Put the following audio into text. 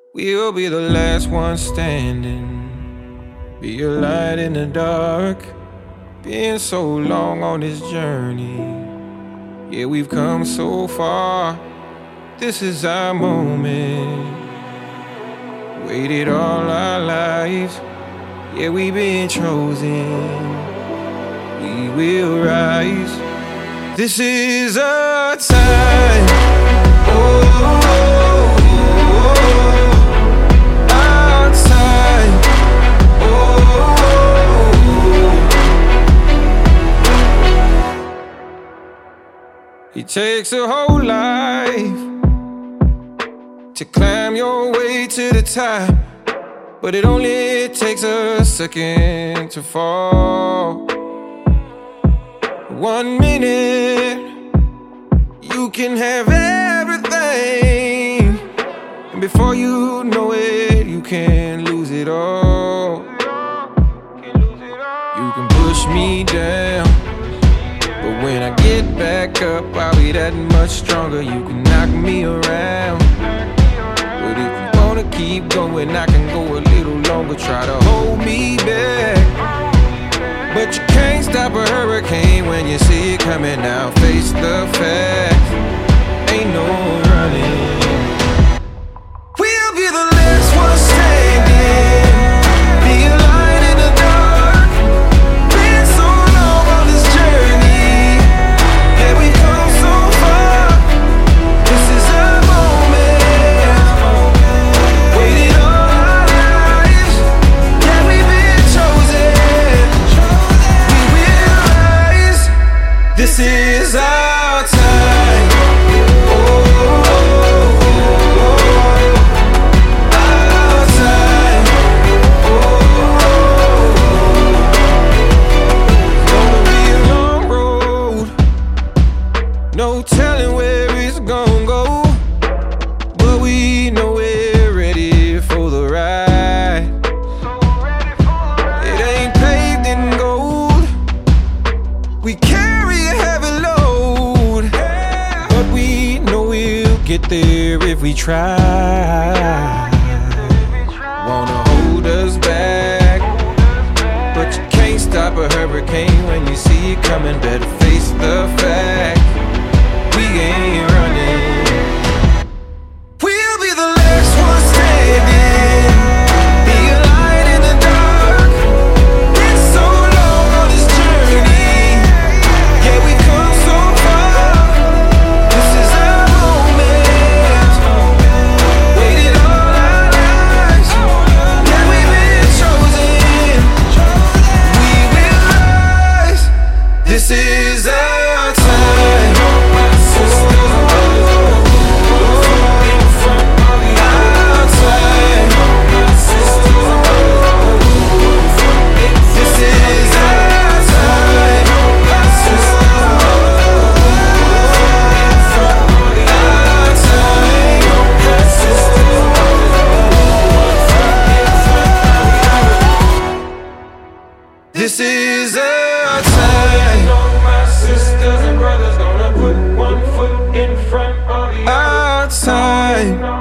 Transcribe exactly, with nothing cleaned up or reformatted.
We'll be the last one standing, be a light in the dark. Been so long on this journey, yeah, we've come so far. This is our moment, waited all our lives. Yeah, we've been chosen, we will rise. This is our time. Oh, oh, oh, our time. Oh, it takes a whole life to climb your way to the top, but it only takes a second to fall. One minute, you can have everything, and before you know it, you can lose it all. You can push me down, but when I get back up, I'll be that much stronger. You can knock me around, but if you wanna keep going, I can go a little longer. Try to hold me back, but you can't stop a hurricane when you see it coming. Now face the facts, ain't no running. We'll be the last one standing, be a light in the dark. Been so long on this journey, yeah, we come so far. This is our moment, waited all our lives. Yeah, we've been chosen, we will rise. This is our time. Oh, oh, oh, our time. Oh, it's gonna be a long road, no telling where it's gonna go, but we know we're ready for the ride. It ain't paved in gold, we carry a heavy load, but we know we'll get there if we try. Wanna hold us back, but you can't stop a hurricane when you see it coming. Better face the fact, we ain't running. We'll be the last one standing, be a light in the dark. Been so long on this journey, yeah, we come so far. This is our moment, waited all our lives. Yeah, we've been chosen, we will rise. This is our time. Our time. This is our time. This is our time. My sisters and brothers gonna put one foot in front of the other. Our time.